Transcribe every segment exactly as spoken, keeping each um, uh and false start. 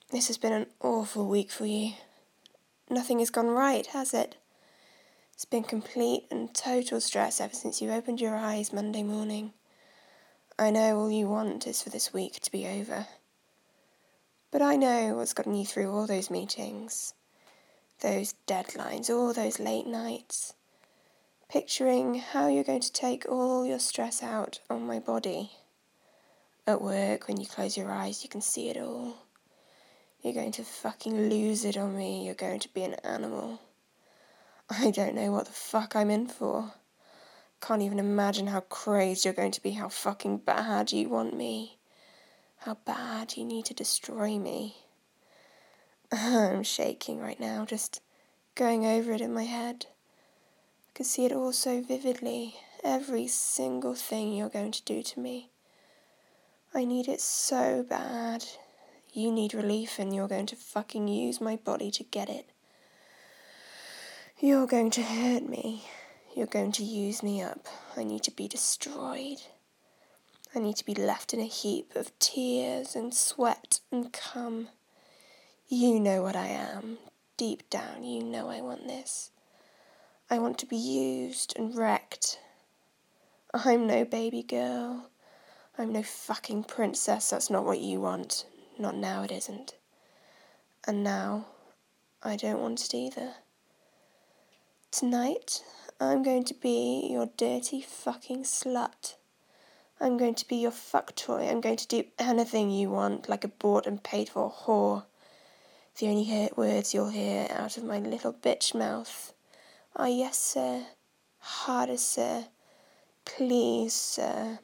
This has been an awful week for you. Nothing has gone right, has it? It's been complete and total stress ever since you opened your eyes Monday morning. I know all you want is for this week to be over. But I know what's gotten you through all those meetings, those deadlines, all those late nights, picturing how you're going to take all your stress out on my body. At work, when you close your eyes, you can see it all. You're going to fucking lose it on me. You're going to be an animal. I don't know what the fuck I'm in for. Can't even imagine how crazed you're going to be, how fucking bad you want me. How bad you need to destroy me. I'm shaking right now, just going over it in my head. I can see it all so vividly, every single thing you're going to do to me. I need it so bad. You need relief and you're going to fucking use my body to get it. You're going to hurt me. You're going to use me up. I need to be destroyed. I need to be left in a heap of tears and sweat and cum. You know what I am. Deep down, you know I want this. I want to be used and wrecked. I'm no baby girl. I'm no fucking princess. That's not what you want. Not now, it isn't. And now, I don't want it either. Tonight, I'm going to be your dirty fucking slut. I'm going to be your fuck toy. I'm going to do anything you want, like a bought and paid for whore. The only hurt words you'll hear out of my little bitch mouth are yes, sir, harder, sir, please, sir.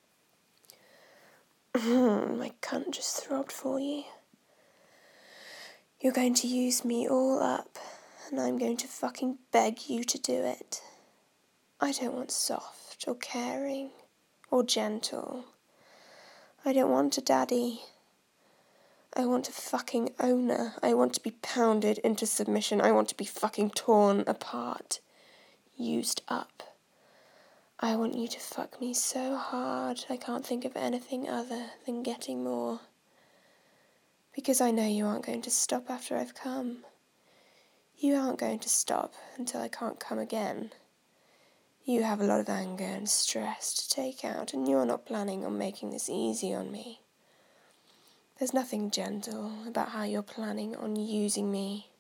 My cunt just throbbed for you. You're going to use me all up, and I'm going to fucking beg you to do it. I don't want soft or caring or gentle. I don't want a daddy. I want a fucking owner. I want to be pounded into submission. I want to be fucking torn apart, used up. I want you to fuck me so hard I can't think of anything other than getting more. Because I know you aren't going to stop after I've come. You aren't going to stop until I can't come again. You have a lot of anger and stress to take out, and you're not planning on making this easy on me. There's nothing gentle about how you're planning on using me.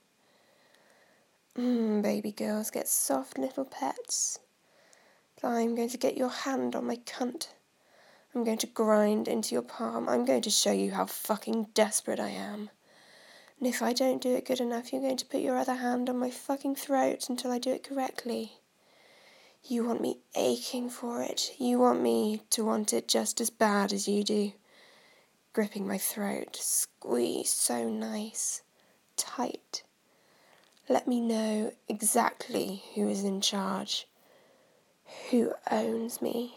Mm, baby girls get soft little pets. But I'm going to get your hand on my cunt. I'm going to grind into your palm. I'm going to show you how fucking desperate I am. And if I don't do it good enough, you're going to put your other hand on my fucking throat until I do it correctly. You want me aching for it. You want me to want it just as bad as you do. Gripping my throat, squeeze so nice, tight. Let me know exactly who is in charge, who owns me.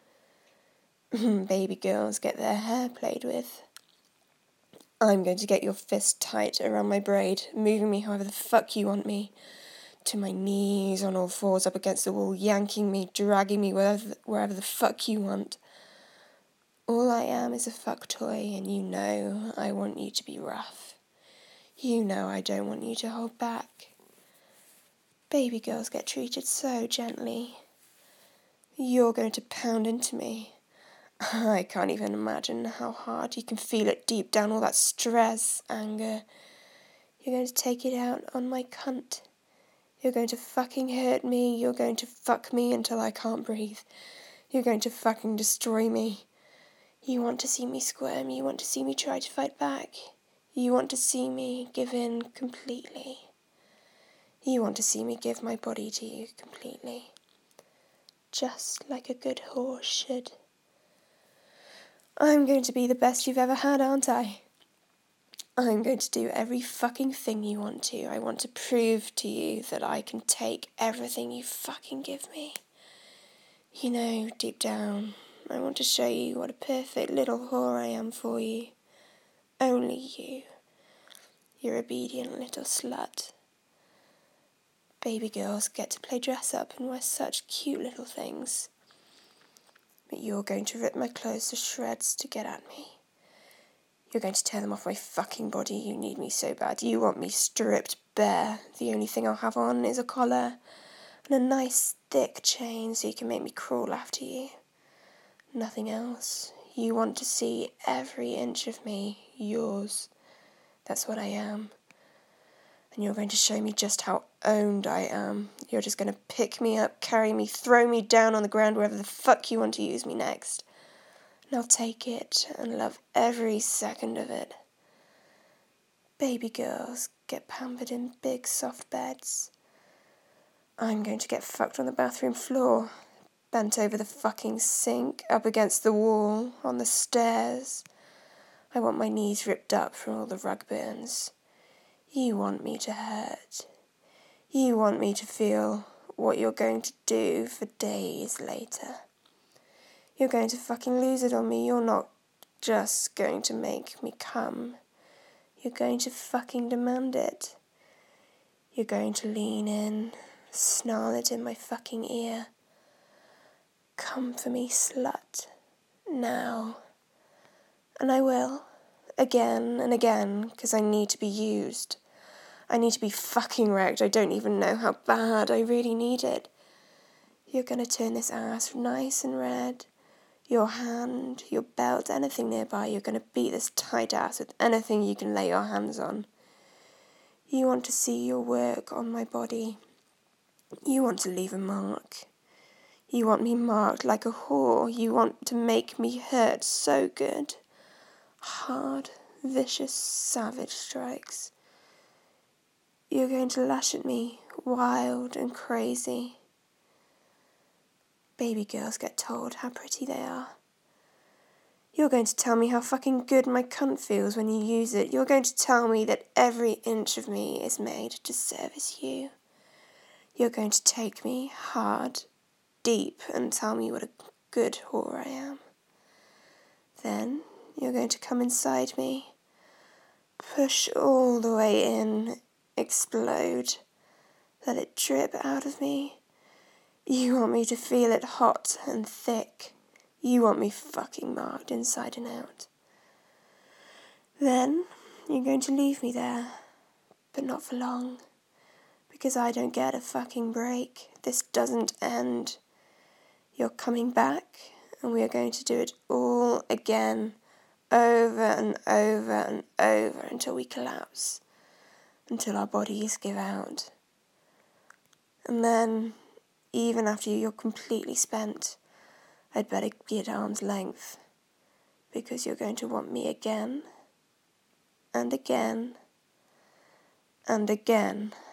Baby girls get their hair played with. I'm going to get your fist tight around my braid, moving me however the fuck you want me, to my knees on all fours up against the wall, yanking me, dragging me wherever, wherever the fuck you want. All I am is a fuck toy, and you know I want you to be rough. You know I don't want you to hold back. Baby girls get treated so gently. You're going to pound into me. I can't even imagine how hard you can feel it deep down, all that stress, anger. You're going to take it out on my cunt. You're going to fucking hurt me. You're going to fuck me until I can't breathe. You're going to fucking destroy me. You want to see me squirm. You want to see me try to fight back. You want to see me give in completely. You want to see me give my body to you completely. Just like a good horse should. I'm going to be the best you've ever had, aren't I? I'm going to do every fucking thing you want to. I want to prove to you that I can take everything you fucking give me. You know, deep down, I want to show you what a perfect little whore I am for you. Only you. Your obedient little slut. Baby girls get to play dress up and wear such cute little things. But you're going to rip my clothes to shreds to get at me. You're going to tear them off my fucking body. You need me so bad. You want me stripped bare. The only thing I'll have on is a collar and a nice thick chain so you can make me crawl after you. Nothing else. You want to see every inch of me, yours. That's what I am. And you're going to show me just how owned I am. You're just going to pick me up, carry me, throw me down on the ground wherever the fuck you want to use me next. And I'll take it and love every second of it. Baby girls get pampered in big soft beds. I'm going to get fucked on the bathroom floor, bent over the fucking sink, up against the wall, on the stairs. I want my knees ripped up from all the rug burns. You want me to hurt. You want me to feel what you're going to do for days later. You're going to fucking lose it on me. You're not just going to make me come. You're going to fucking demand it. You're going to lean in, snarl it in my fucking ear. Come for me, slut. Now. And I will. Again and again, because I need to be used. I need to be fucking wrecked. I don't even know how bad. I really need it. You're going to turn this ass nice and red. Your hand, your belt, anything nearby. You're going to beat this tight ass with anything you can lay your hands on. You want to see your work on my body. You want to leave a mark. You want me marked like a whore. You want to make me hurt so good. Hard, vicious, savage strikes. You're going to lash at me, wild and crazy. Baby girls get told how pretty they are. You're going to tell me how fucking good my cunt feels when you use it. You're going to tell me that every inch of me is made to service you. You're going to take me hard, deep, and tell me what a good whore I am. Then you're going to come inside me, push all the way in, explode, let it drip out of me. You want me to feel it hot and thick. You want me fucking marked inside and out. Then you're going to leave me there, but not for long, because I don't get a fucking break. This doesn't end. You're coming back, and we are going to do it all again, over and over and over until we collapse, until our bodies give out. And then, even after you're completely spent, I'd better be at arm's length, because you're going to want me again, and again, and again.